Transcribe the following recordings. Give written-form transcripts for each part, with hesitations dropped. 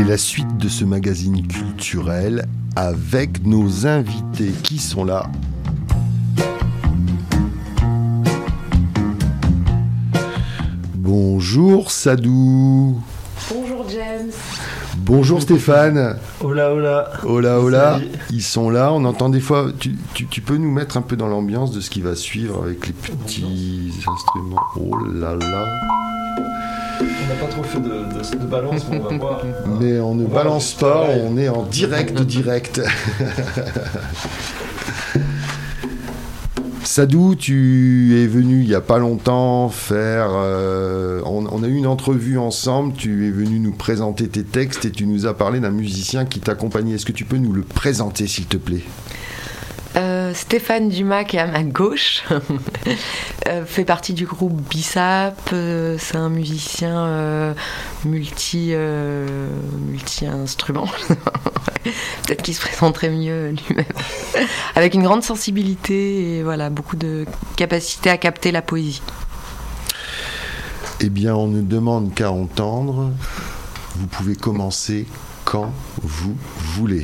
la suite de ce magazine culturel avec nos invités qui sont là. Bonjour Sadou. Bonjour James. Bonjour Stéphane. Hola, hola. Hola, hola. Salut. Ils sont là. On entend des fois. Tu peux nous mettre un peu dans l'ambiance de ce qui va suivre avec les petits instruments. Oh là là. On n'a pas trop fait de balance, mais on va voir. Mais on ne balance pas, on est en direct. Sadou, tu es venu il n'y a pas longtemps faire... on a eu une entrevue ensemble, tu es venu nous présenter tes textes et tu nous as parlé d'un musicien qui t'accompagnait. Est-ce que tu peux nous le présenter, s'il te plaît ? Stéphane Dumas, qui est à ma gauche, fait partie du groupe Bissap. C'est un musicien multi-instrument. Peut-être qu'il se présenterait mieux lui-même. Avec une grande sensibilité et voilà, beaucoup de capacité à capter la poésie. Eh bien, on ne demande qu'à entendre. Vous pouvez commencer quand vous voulez.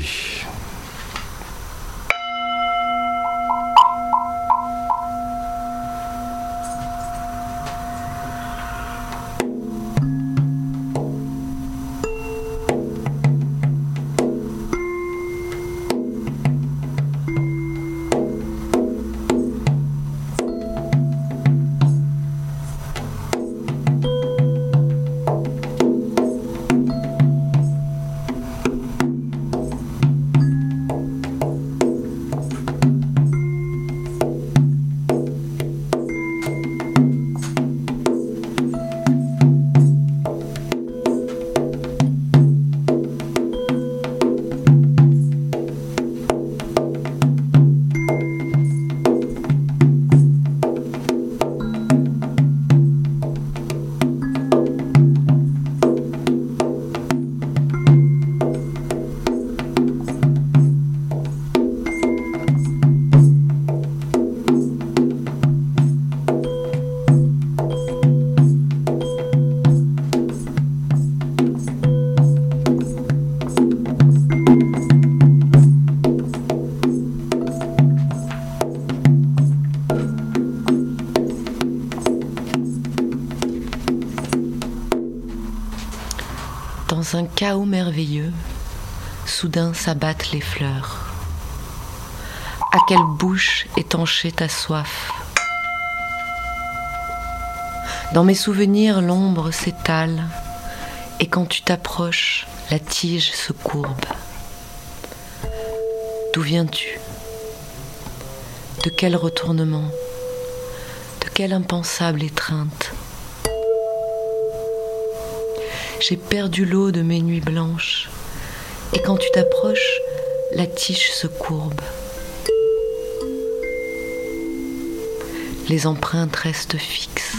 Dans un chaos merveilleux, soudain s'abattent les fleurs. À quelle bouche étancher ta soif ? Dans mes souvenirs, l'ombre s'étale, et quand tu t'approches, la tige se courbe. D'où viens-tu ? De quel retournement ? De quelle impensable étreinte ? J'ai perdu l'eau de mes nuits blanches, et quand tu t'approches, la tige se courbe. Les empreintes restent fixes.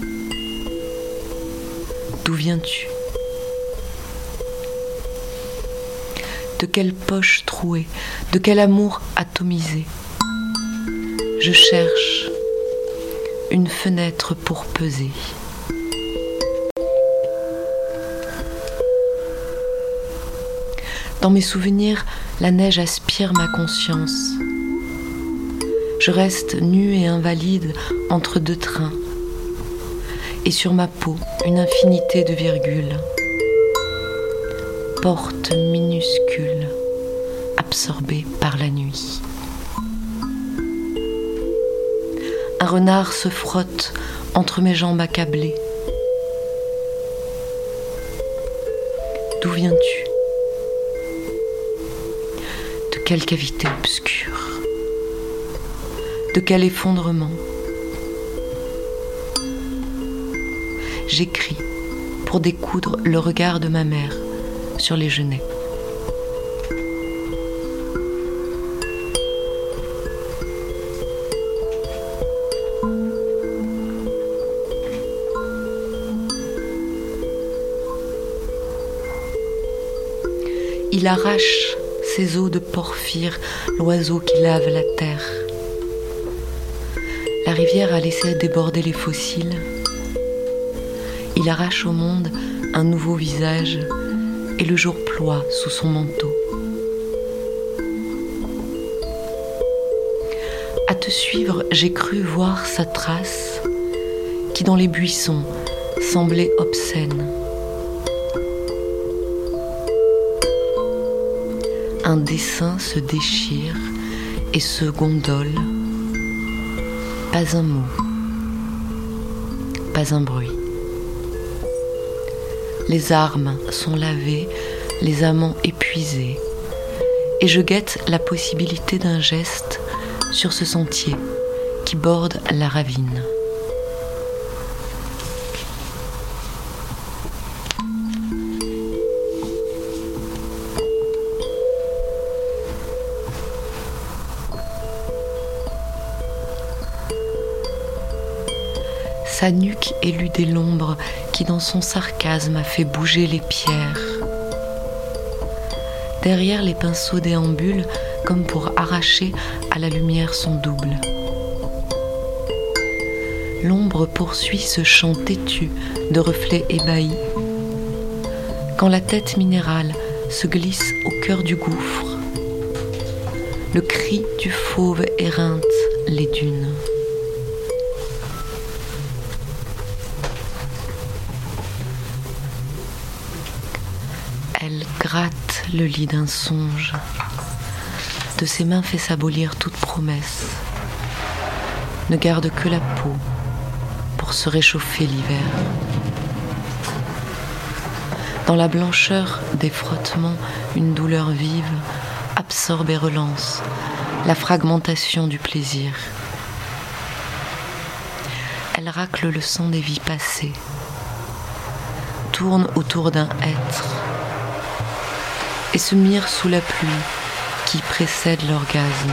D'où viens-tu ? De quelle poche trouée ? De quel amour atomisé ? Je cherche une fenêtre pour peser. Dans mes souvenirs, la neige aspire ma conscience. Je reste nue et invalide entre deux trains. Et sur ma peau, une infinité de virgules. Porte minuscule, absorbée par la nuit. Un renard se frotte entre mes jambes accablées. D'où viens-tu ? De quelle cavité obscure ? De quel effondrement ? J'écris pour découdre le regard de ma mère sur les genêts. Il arrache ses os de porphyre, l'oiseau qui lave la terre. La rivière a laissé déborder les fossiles. Il arrache au monde un nouveau visage, et le jour ploie sous son manteau. À te suivre, j'ai cru voir sa trace qui dans les buissons semblait obscène. Un dessin se déchire et se gondole. Pas un mot, pas un bruit. Les armes sont lavées, les amants épuisés, et je guette la possibilité d'un geste sur ce sentier qui borde la ravine. Sa nuque éludait l'ombre qui dans son sarcasme a fait bouger les pierres. Derrière les pinceaux déambulent comme pour arracher à la lumière son double. L'ombre poursuit ce chant têtu de reflets ébahis. Quand la tête minérale se glisse au cœur du gouffre, le cri du fauve éreinte les dunes. Elle gratte le lit d'un songe. De ses mains fait s'abolir toute promesse. Ne garde que la peau pour se réchauffer l'hiver. Dans la blancheur des frottements, une douleur vive absorbe et relance la fragmentation du plaisir. Elle racle le sang des vies passées, tourne autour d'un être et se mire sous la pluie qui précède l'orgasme.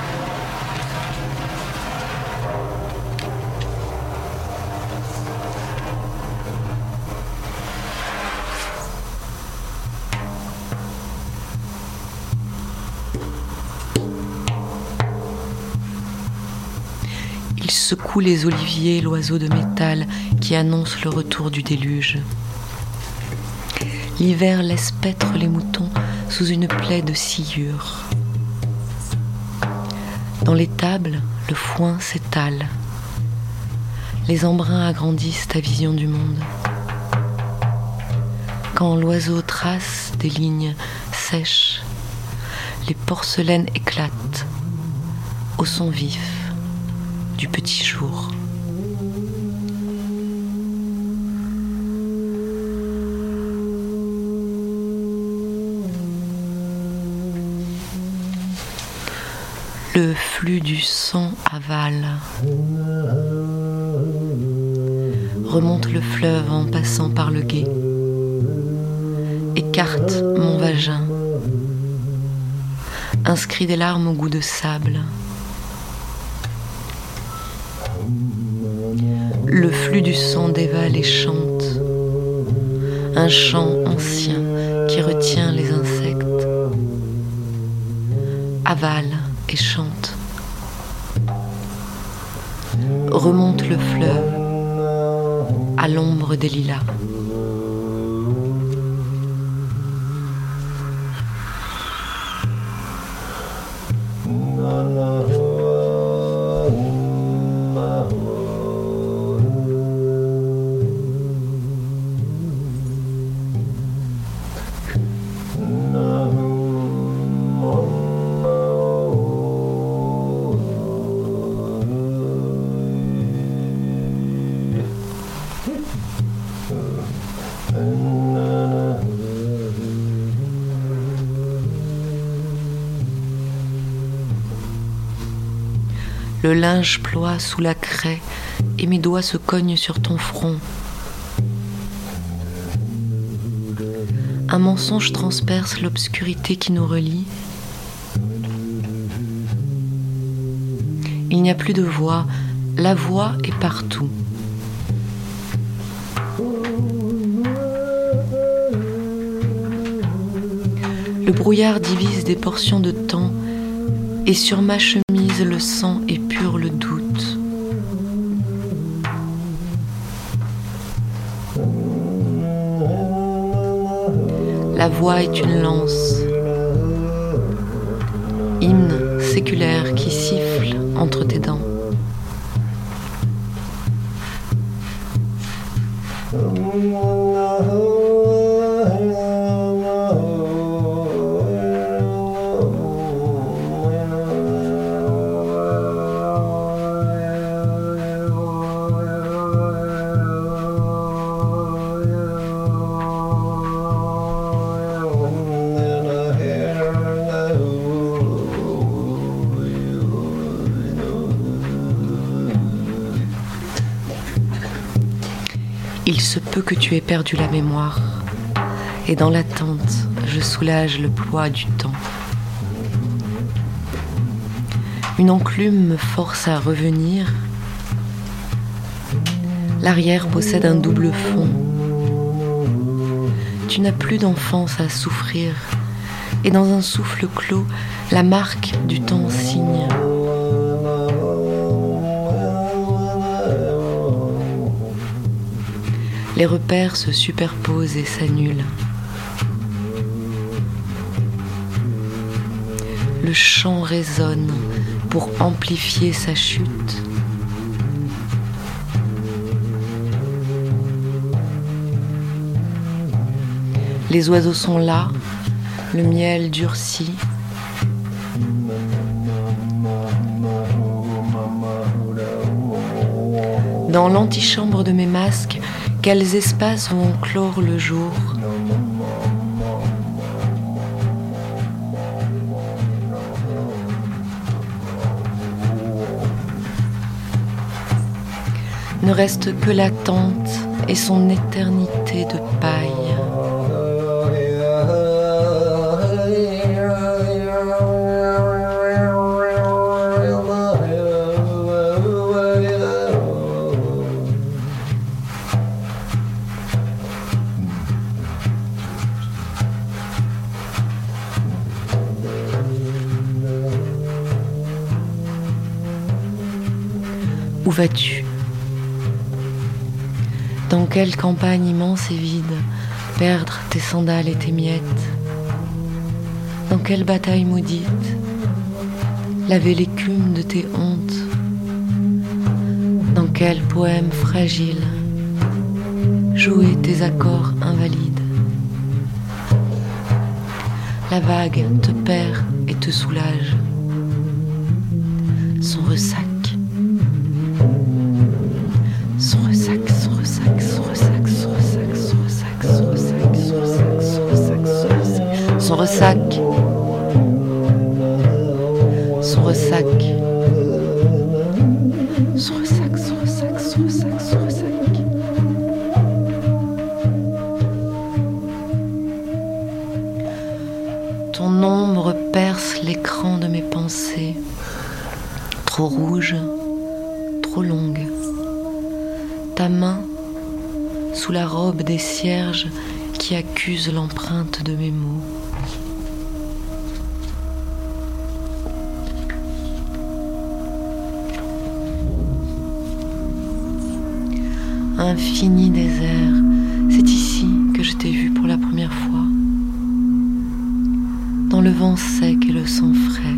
Il secoue les oliviers, l'oiseau de métal qui annonce le retour du déluge. L'hiver laisse paître les moutons sous une plaie de sciure. Dans les tables, le foin s'étale. Les embruns agrandissent ta vision du monde. Quand l'oiseau trace des lignes sèches, les porcelaines éclatent au son vif du petit jour. Le flux du sang avale, remonte le fleuve en passant par le gué, écarte mon vagin, inscrit des larmes au goût de sable. Le flux du sang dévale et chante, un chant ancien qui retient les insectes, avale et chante. Remonte le fleuve à l'ombre des lilas. Le linge ploie sous la craie et mes doigts se cognent sur ton front. Un mensonge transperce l'obscurité qui nous relie. Il n'y a plus de voix, la voix est partout. Le brouillard divise des portions de temps et sur ma chemise le sang épure le doute. La voix est une lance. Hymne séculaire qui siffle entre tes dents. Il se peut que tu aies perdu la mémoire, et dans l'attente, je soulage le poids du temps. Une enclume me force à revenir. L'arrière possède un double fond. Tu n'as plus d'enfance à souffrir, et dans un souffle clos, la marque du temps signe. Les repères se superposent et s'annulent. Le chant résonne pour amplifier sa chute. Les oiseaux sont là, le miel durcit. Dans l'antichambre de mes masques, quels espaces vont clore le jour? Ne reste que l'attente et son éternité de paille. Où vas-tu? Dans quelle campagne immense et vide perdre tes sandales et tes miettes? Dans quelle bataille maudite laver l'écume de tes hontes? Dans quel poème fragile jouer tes accords invalides? La vague te perd et te soulage. Son ressac. Son ressac, son ressac, son ressac, son ressac, son ressac, son ressac, son ressac, son ressac, son ressac, son ressac, son ressac, son ressac, son ressac. Ton ombre perce l'écran de mes pensées, trop rouge, trop longue. Ta main sous la robe des cierges qui accuse l'empreinte de mes mots. Infini désert, c'est ici que je t'ai vu pour la première fois. Dans le vent sec et le sang frais.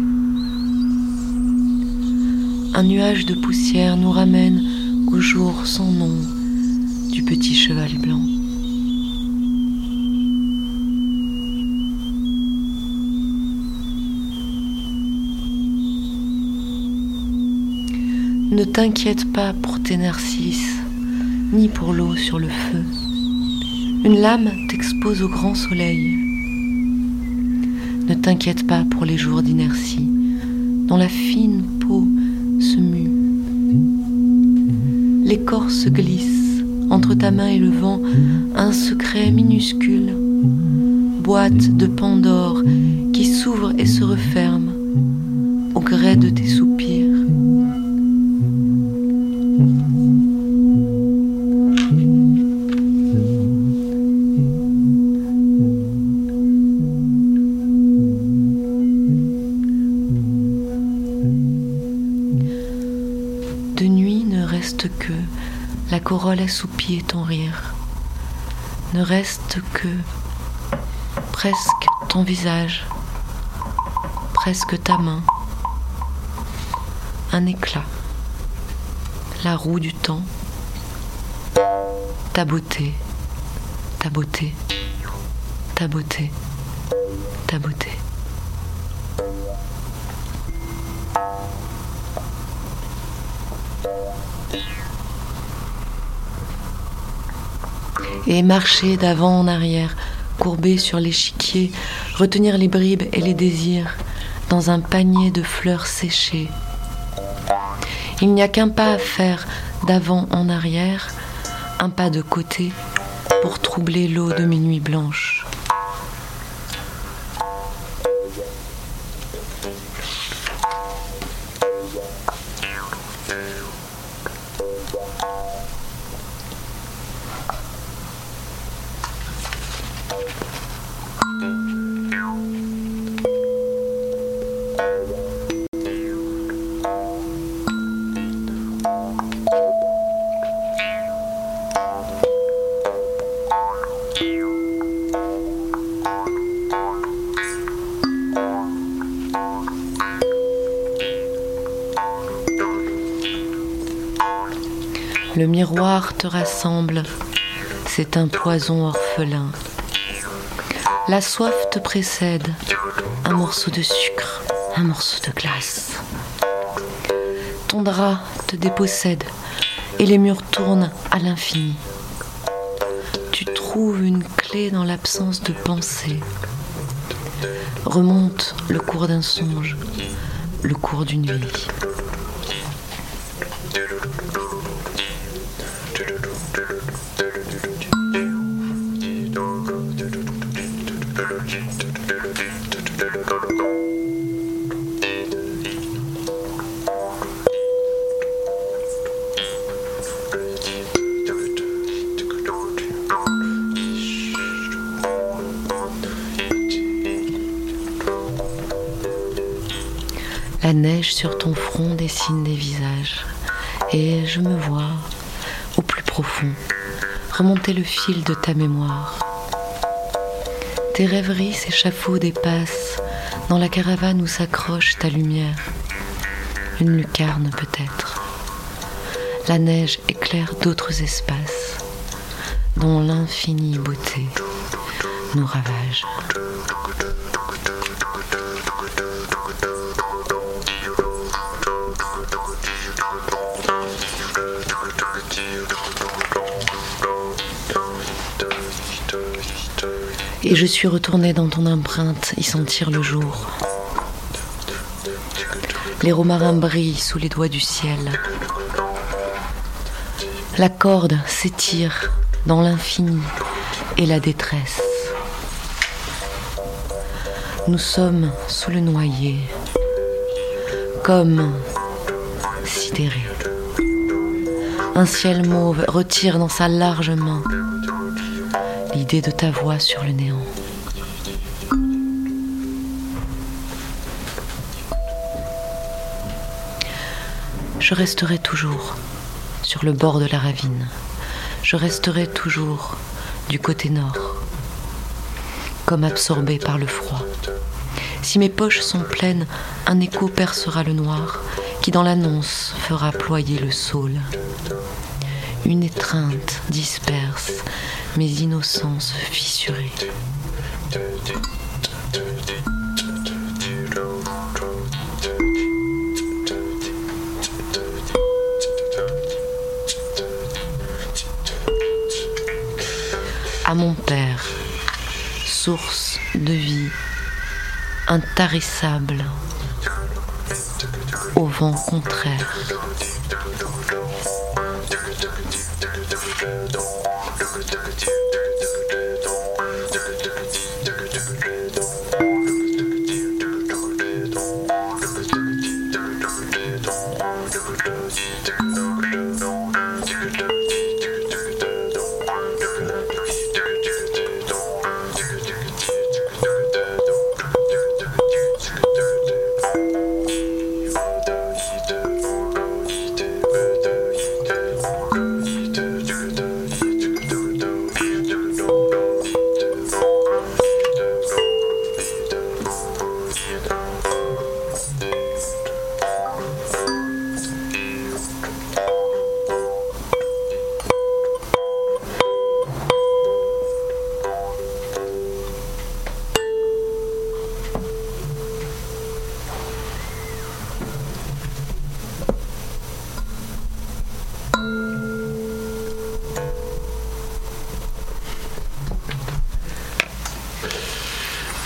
Un nuage de poussière nous ramène au jour sans nom du petit cheval blanc. Ne t'inquiète pas pour tes narcisses, ni pour l'eau sur le feu. Une lame t'expose au grand soleil. Ne t'inquiète pas pour les jours d'inertie, dont la fine peau se mue. L'écorce glisse entre ta main et le vent, un secret minuscule, boîte de Pandore qui s'ouvre et se referme au gré de tes soupirs. De nuit ne reste que la corolle assoupie et ton rire. Ne reste que presque ton visage, presque ta main, un éclat, la roue du temps, ta beauté, ta beauté, ta beauté, ta beauté. Et marcher d'avant en arrière, courbé sur l'échiquier, retenir les bribes et les désirs dans un panier de fleurs séchées. Il n'y a qu'un pas à faire d'avant en arrière, un pas de côté pour troubler l'eau de mes nuits blanches. Le miroir te rassemble, c'est un poison orphelin. La soif te précède, un morceau de sucre, un morceau de glace. Ton drap te dépossède et les murs tournent à l'infini. Tu trouves une clé dans l'absence de pensée. Remonte le cours d'un songe, le cours d'une vie. La neige sur ton front dessine des visages et je me vois, au plus profond, remonter le fil de ta mémoire. Tes rêveries s'échafaudent et passent dans la caravane où s'accroche ta lumière. Une lucarne peut-être. La neige éclaire d'autres espaces dont l'infinie beauté nous ravage. Et je suis retournée dans ton empreinte y sentir le jour. Les romarins brillent sous les doigts du ciel. La corde s'étire dans l'infini et la détresse. Nous sommes sous le noyer, comme sidérés. Un ciel mauve retire dans sa large main l'idée de ta voix sur le néant. Je resterai toujours sur le bord de la ravine. Je resterai toujours du côté nord, comme absorbé par le froid. Si mes poches sont pleines, un écho percera le noir, qui dans l'annonce fera ployer le saule. Une étreinte disperse mes innocences fissurées. À mon père, source de vie intarissable, au vent contraire.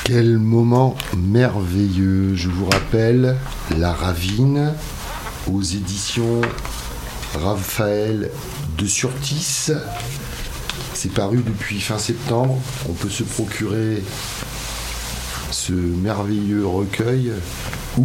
Quel moment merveilleux. Je vous rappelle La Ravine aux éditions Raphaël de Surtis. C'est paru depuis fin septembre. On peut se procurer ce merveilleux recueil où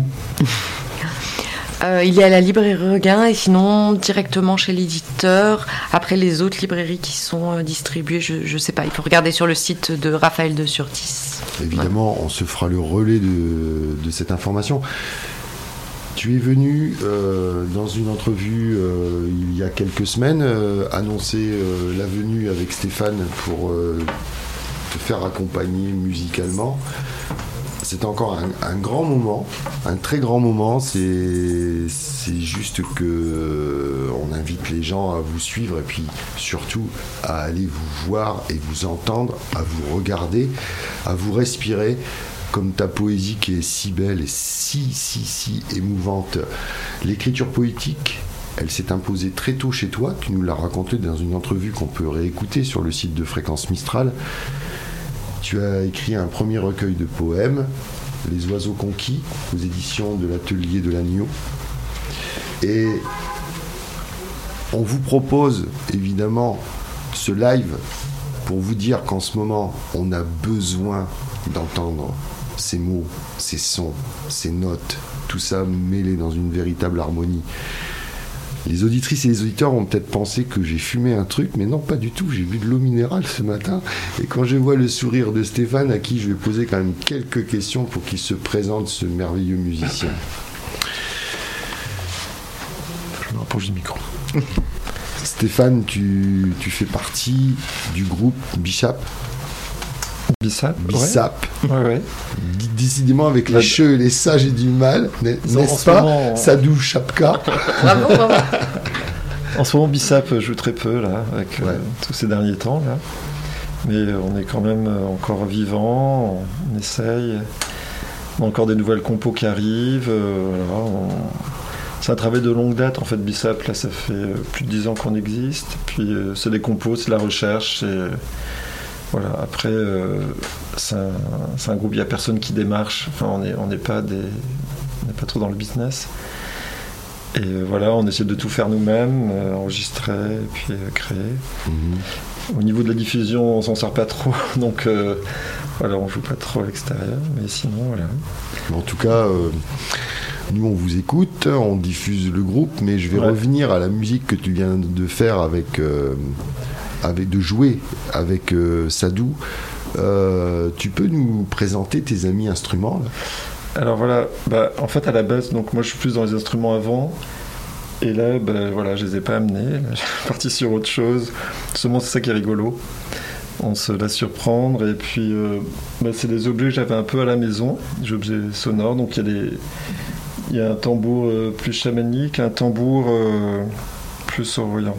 il est à la librairie Regain et sinon directement chez l'éditeur. Après les autres librairies qui sont distribuées, je sais pas, il faut regarder sur le site de Raphaël de Surtis. Évidemment, on se fera le relais de cette information. Tu es venu dans une entrevue il y a quelques semaines annoncer la venue avec Stéphane pour te faire accompagner musicalement. C'est encore un grand moment, un très grand moment. C'est juste que on invite les gens à vous suivre et puis surtout à aller vous voir et vous entendre, à vous regarder, à vous respirer. Comme ta poésie qui est si belle et si émouvante. L'écriture poétique, elle s'est imposée très tôt chez toi. Tu nous l'as raconté dans une entrevue qu'on peut réécouter sur le site de Fréquence Mistral. Tu as écrit un premier recueil de poèmes, Les Oiseaux Conquis, aux éditions de l'Atelier de l'Agneau. Et on vous propose évidemment ce live pour vous dire qu'en ce moment, on a besoin d'entendre ces mots, ces sons, ces notes, tout ça mêlé dans une véritable harmonie. Les auditrices et les auditeurs vont peut-être penser que j'ai fumé un truc, mais non, pas du tout. J'ai bu de l'eau minérale ce matin. Et quand je vois le sourire de Stéphane, à qui je vais poser quand même quelques questions pour qu'il se présente, ce merveilleux musicien. Je me rapproche du micro. Stéphane, tu fais partie du groupe Bishap. Bissap. Ouais. Décidément, avec les cheux et les ça, j'ai du mal, n'est-ce pas moment... Sadou Chapka. Bravo. En ce moment, Bissap joue très peu, là, avec tous ces derniers temps, là. Mais on est quand même encore vivant, on essaye. On a encore des nouvelles compos qui arrivent. C'est un travail de longue date, en fait, Bissap. Là, ça fait plus de 10 ans qu'on existe. Puis, c'est des compos, c'est de la recherche, Voilà, après, c'est un groupe, il n'y a personne qui démarche, enfin, on n'est pas trop dans le business. Et voilà, on essaie de tout faire nous-mêmes, enregistrer, et puis créer. Au niveau de la diffusion, on s'en sert pas trop, donc voilà, on joue pas trop à l'extérieur, mais sinon, voilà. En tout cas, nous, on vous écoute, on diffuse le groupe, mais je vais revenir à la musique que tu viens de faire de jouer avec Sadou. Tu peux nous présenter tes amis instruments là ? Alors voilà, en fait à la base, donc moi je suis plus dans les instruments avant, et là voilà, je les ai pas amenés, là, je suis parti sur autre chose. Seulement c'est ça qui est rigolo, on se laisse surprendre, et puis c'est des objets que j'avais un peu à la maison, des objets sonores, donc il y a un tambour plus chamanique, un tambour plus oriental,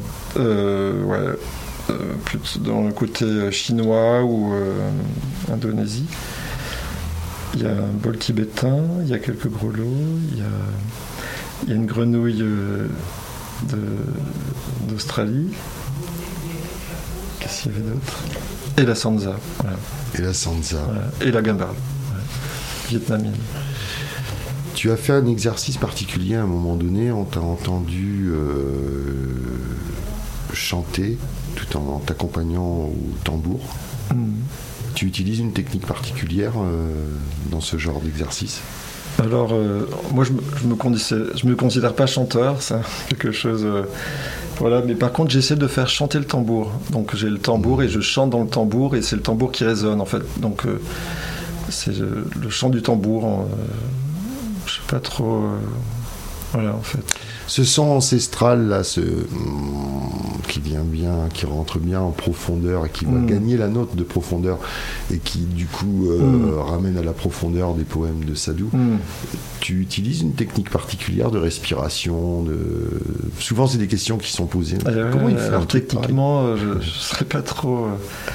plus dans le côté chinois ou Indonésie. Il y a un bol tibétain, il y a quelques grelots, il y a une grenouille d'Australie. Qu'est-ce qu'il y avait d'autre ? Et la sansa. Voilà. Et la sansa. Voilà. Et la gambarde, vietnamienne. Tu as fait un exercice particulier à un moment donné, on t'a entendu chanter tout en t'accompagnant au tambour. Tu utilises une technique particulière dans ce genre d'exercice ? Alors, moi, je me considère pas chanteur, c'est quelque chose... voilà, mais par contre, j'essaie de faire chanter le tambour. Donc, j'ai le tambour et je chante dans le tambour, et c'est le tambour qui résonne, en fait. Donc, c'est le chant du tambour. Je sais pas trop... voilà, en fait. Ce son ancestral là, qui vient bien, qui rentre bien en profondeur et qui va gagner la note de profondeur et qui du coup ramène à la profondeur des poèmes de Sadou. Tu utilises une technique particulière de respiration, souvent c'est des questions qui sont posées. Comment il fait alors techniquement, je serais pas trop.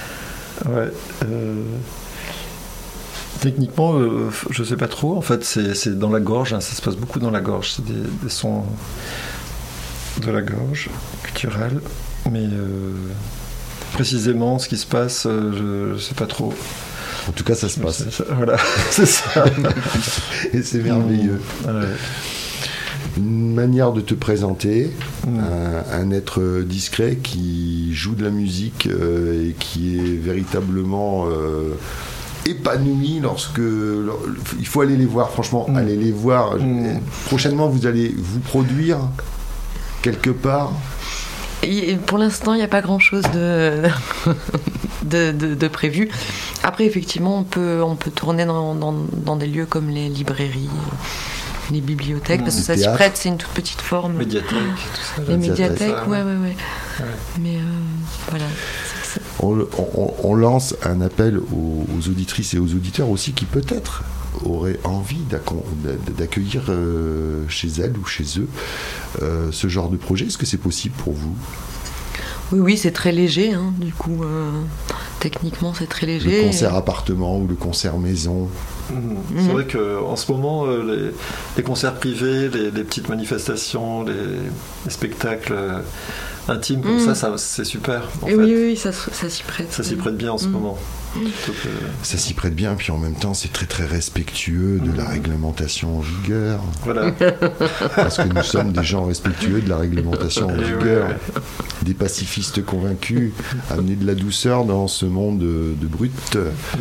Techniquement, je sais pas trop. En fait, c'est dans la gorge. Ça se passe beaucoup dans la gorge. C'est des sons de la gorge, culturels. Mais précisément, ce qui se passe, je sais pas trop. En tout cas, ça se passe. Voilà, c'est ça. Et c'est merveilleux. Ouais. Une manière de te présenter, un être discret qui joue de la musique et qui est véritablement épanoui il faut aller les voir, franchement, allez les voir. Prochainement, vous allez vous produire quelque part. Et pour l'instant, il n'y a pas grand-chose de prévu. Après, effectivement, on peut tourner dans des lieux comme les librairies, les bibliothèques, parce que ça s'y prête, c'est une toute petite forme. Médiathèque, tout ça. Les médiathèques, ouais. Mais voilà. On lance un appel aux auditrices et aux auditeurs aussi qui peut-être auraient envie d'accueillir chez elles ou chez eux ce genre de projet. Est-ce que c'est possible pour vous ? Oui, c'est très léger, hein, du coup, techniquement c'est très léger. Le concert appartement ou le concert maison. C'est vrai qu'en ce moment, les concerts privés, les petites manifestations, les spectacles intimes, comme ça c'est super. Oui, ça s'y prête. Ça s'y prête bien en ce moment. Ça s'y prête bien, puis en même temps c'est très très respectueux de la réglementation en vigueur. Voilà. Parce que nous sommes des gens respectueux de la réglementation en vigueur, des pacifistes convaincus, amener de la douceur dans ce monde de brutes.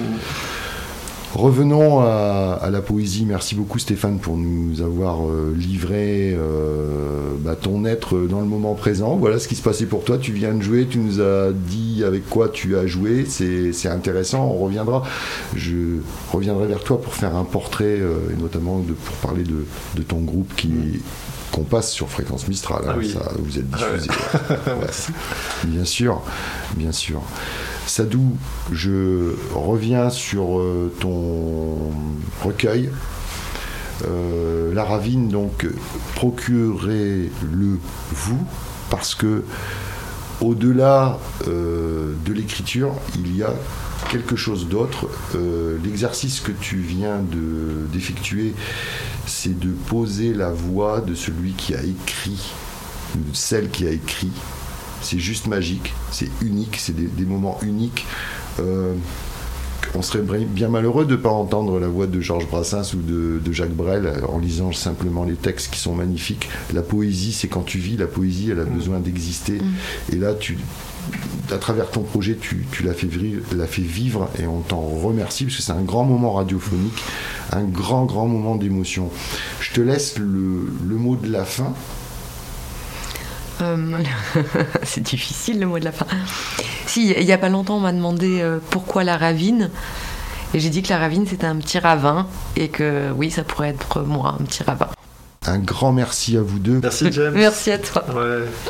Revenons à la poésie. Merci beaucoup Stéphane pour nous avoir livré ton être dans le moment présent. Voilà ce qui se passait pour toi. Tu viens de jouer, tu nous as dit avec quoi tu as joué. C'est intéressant, on reviendra. Je reviendrai vers toi pour faire un portrait et notamment pour parler de ton groupe qu'on passe sur Fréquence Mistral. Hein. Oui. Ça, vous êtes diffusé. Bien sûr. Sadou, je reviens sur ton recueil. La Ravine, donc, procurez-le vous, parce que au-delà de l'écriture, il y a quelque chose d'autre. L'exercice que tu viens d'effectuer, c'est de poser la voix de celui qui a écrit, de celle qui a écrit. C'est juste magique, c'est unique, c'est des moments uniques. On serait bien malheureux de ne pas entendre la voix de Georges Brassens ou de Jacques Brel en lisant simplement les textes qui sont magnifiques. La poésie, c'est quand tu vis, la poésie, elle a besoin d'exister. Et là, à travers ton projet, tu l'as fait vivre et on t'en remercie parce que c'est un grand moment radiophonique, un grand moment d'émotion. Je te laisse le mot de la fin. C'est difficile le mot de la fin. Si, il n'y a pas longtemps, on m'a demandé pourquoi la ravine. Et j'ai dit que la ravine, c'était un petit ravin. Et que oui, ça pourrait être moi, un petit ravin. Un grand merci à vous deux. Merci James. Merci à toi. Ouais.